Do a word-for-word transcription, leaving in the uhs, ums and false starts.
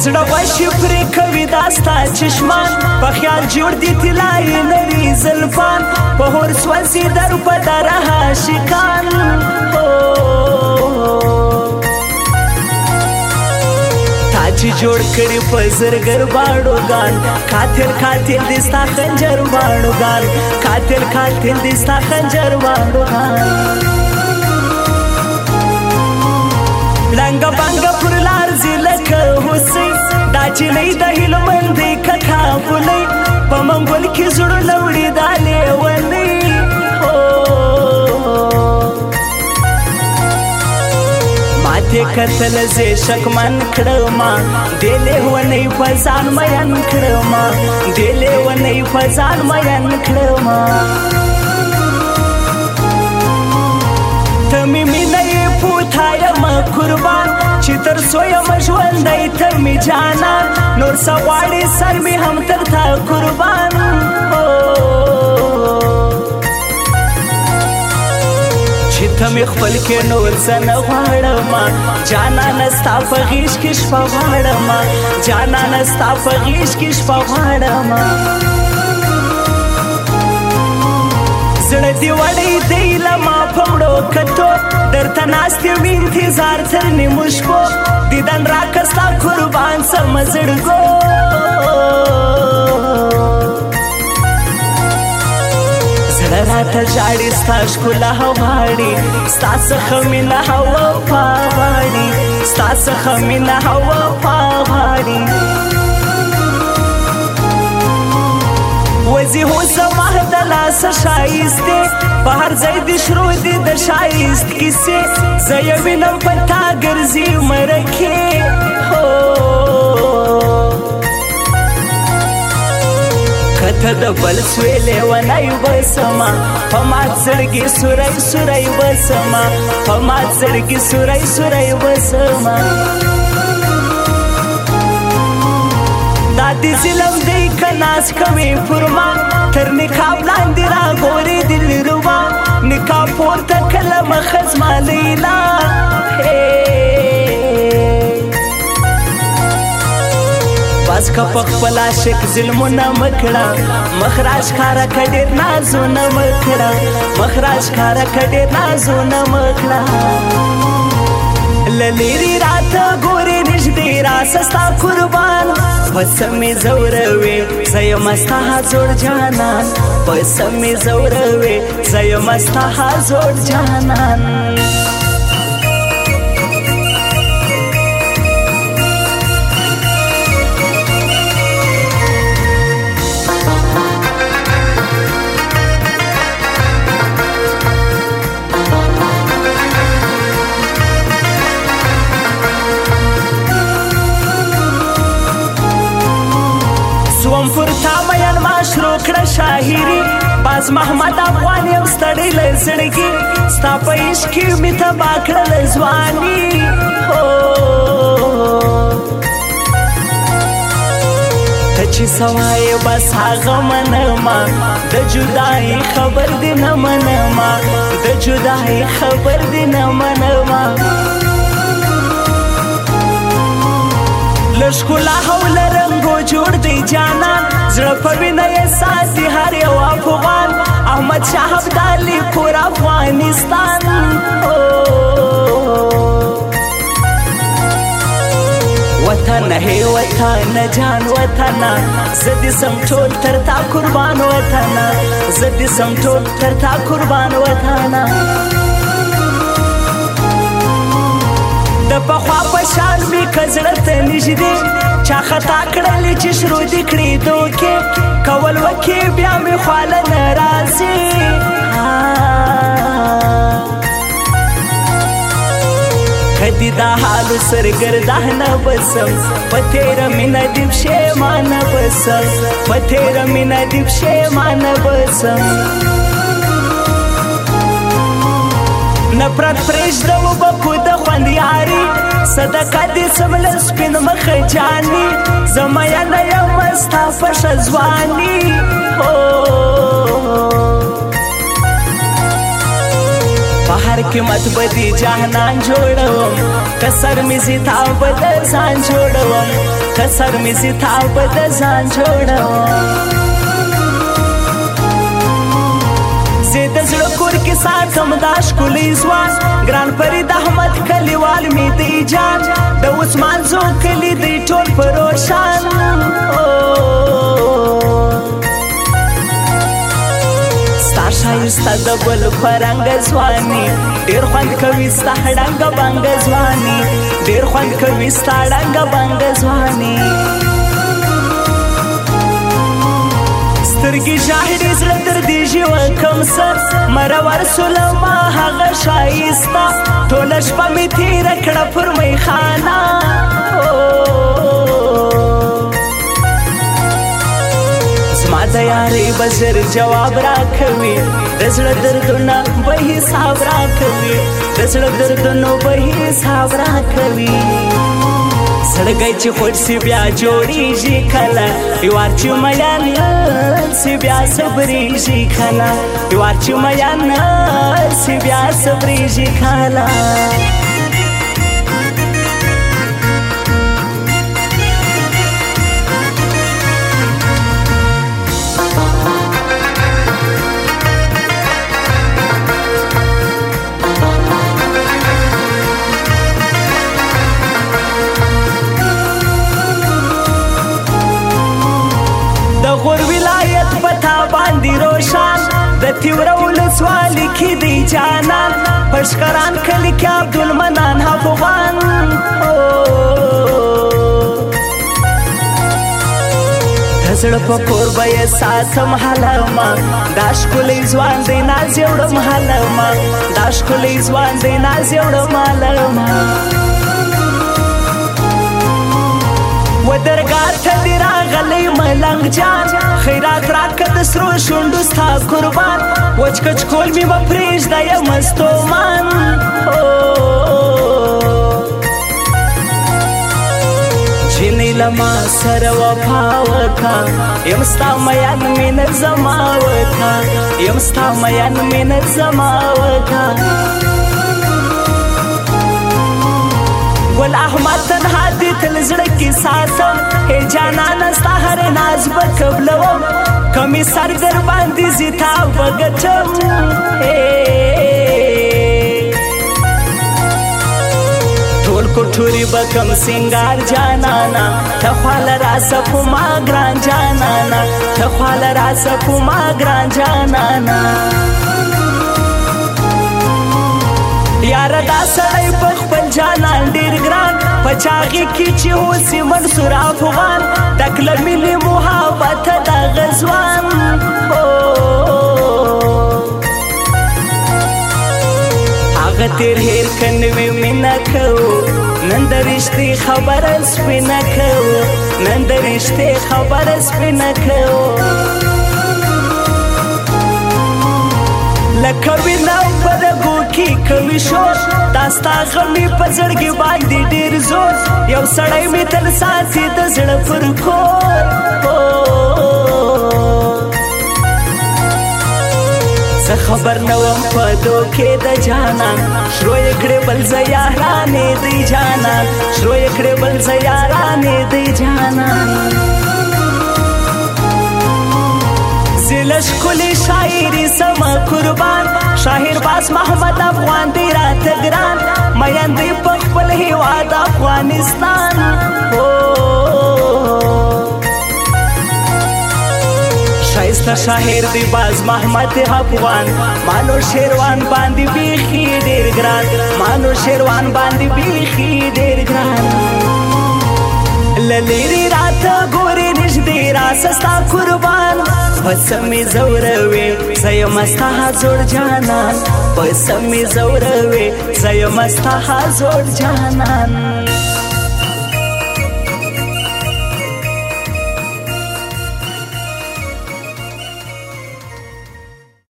زړه غوښې پرې کوي دا ستا چشمان په خیال جوړ دي طلایي نري زلفان په هور سوځي در په در عاشقان چې جوړ کړي په زرګر باڼوګان قاتل قاتل دي ستا خنجر باڼوګان قاتل قاتل دي ستا خنجر باڼوګان لنګه بنګه پر لار ځي لکه هوسۍ دا چینۍ د هلمندۍ که کابلۍ په منګول کې زړونه وړي دا لیونۍ ماته کتل زه شکمن کړما دې لیونۍ په ځان مین کړما دې لیونۍ په ځان مین کړما ته مې مینه یې پوته یم قربان چې تر څو یم ژوندی ته مې جانان نور څه غواړې سر مې هم تر تا قربان چې ته مې خپل کې نور څه نه غواړم جانانه ستا په غېږ کې شپه غواړم جانانه ستا په غېږ کې شپه غواړم زړه دې وړی دی له ما په مړو کتو درته ناست یم انتظار تر نیمو شپو دیدن راکړه ستا قربان سمه زړګو زړه راته ژاړي ستا ښکلا غواړي ستا څخه مینه او وفا غواړي ستا څخه مینه او وفا غواړي وځي زما د لاسه ښایستې په هر ځای دې شروع دي د ښایست کیسې زه یې وینم په تا ګرځي مرکې ته د بل سوی لیونی بسما په مات زړګي سوری سوری بسما په مات زړګي سوری سوری بسما دا دې ظلم دی که ناز کوي پر ما تر نقاب لاندې راګورې دلربا نقاب پورته کله مخه زما لیلا بس که په خپل عاشق ظلمونه مه کړه مخ راښکاره که ډېر نازونه مه کړه مخ راښکاره که ډېر نازونه مه کړه له لرې راته ګورې نږدې راسه ستا قربان پسه مې ځوروې زه یم ستا زوړ جانان پسه مې ځوروې زه یم ستا زوړ جانان سوم پر تا مین ما شروع کړه شاعري باز محمد افغان یم ستړی له زړګي ستا په عشق کې مې تباه کړله ځواني ته چې څه وایې بس هغه منما د جدایي خبر دې نه منما د جدایي خبر دې نه منما له ښکلا او له رنګو جوړ دی جانان زړه په وینه یې ساتي هر یو افغان احمد شاه ابدالي کور افغانستان وطن هی وطن جان وطن زه دې سم ټول تر تا قربان وطن زه دې سم ټول تر تا قربان وطن د پخوا په شان مې که زړه ته نږدې چا خطا کړلې چې شروع دې کړې دوکې کول وکې بیا مې خواله نه راځي که دې دا حالو سرګردانه بسم په تېره مینه دې پښېمانه بسم په تېره مینه دې پښېمانه بسم نفرت پرېږده وبکو د خوند یاري صدقه دې سم له سپین مخه جاني زه مینه یم ستا په ښه ځواني په هر قیمت بدی جهنان جوړوم کسر می زیتا بد ځان جوړوم کسر می زیتا بد ځان جوړوم زید زړه کور کې ساتم دا ښکلی ځوان ګران فرید احمد کلیوال می دی جان د عثمان زو کلی دی ټول په روشان ستا ښایسته د ګل په رنګ ځواني ډېر خوند کوي ستا ړنګه بنګه ځواني ډېر خوند کوي ستا ړنګه بنګه ځواني سترګې شاهدې زړه تر دې ژوه کم سر مرور سلما هغه ښایسته ټوله شپه مې تېره کړه پر میخانه زما د یارۍ به ژر جواب راکوي د زړه دردونه به حساب راکوي د زړه دردونو به حساب راکوي سړګی چې خوټ سی بیا جوړیږي کله یوار چې میان سی بیا صبریږي کله یوار چې میان سی بیا صبریږي کله غور ولایت پتا باندې روشان د تیوره ولسوالۍ کې دی جانان پشکران کلي کې عبدالمنان افغان د زړه په کور به یې ساتم هلمه دا ښکلی ځوان دی ناز یې وړم هلمه دا ښکلی ځوان دی ناز یې وړم هلمه و درګاه ته دې راغلی ملنګ جان خیرات راکړه د سرو شونډو ستا قربان وچ کچ کول مې به پرېږده یم ستومان جینۍ له ما سره وفا وکړه یم ستا میان مینه زما وکړه یم ستا میان مینه زما وکړه ګل احمد تنها دې تل زړه کې ساتم ای جانانه ستا هر ناز به قبلوم کمې سر در باندې زیتا به ګټم ټول کوټوري به کم سینګار جانانا ته خواله راسه په ما ګران جانانا ته خواله راسه په ما ګران جانانا یاره دا سړی په خپل جانان ډېر ګران په چاغې کې چې اوسي منصور افغان ټکله ملي محبت دغه ځوان هغه تېر هېر که نوې مینه کوو نن د رښتې خبره سپینه کوو نن د رښتې خبره سپینه کوو لکه وینه په رګو کې کوي شور دا ستا غم مې په زړګي باندې ډېر زور یو سړی مې تل ساتي د زړه پر کور زه خبر نه وم په دوکې د جانان شروع یې کړې بل زه یارانې دی جانان شروع یې کړې بل زه یارانې دی جانان زله ښکلې شاعري سمه قربان شاهر باز محمد افغان دی راته ګران میین دی په خپل هیواد افغانستان ښایسته شاهر دی باز محمد افغان مانو شیروان باندې بیخي ډېر ګران مانو شیروان باندې بیخي ډېر ګران للیری راته ګورې نږدې راسه ستا قربان پس مې زوروې زه یم ستا زوړ جانان پس مې زوروې زه یم ستا زوړ جانان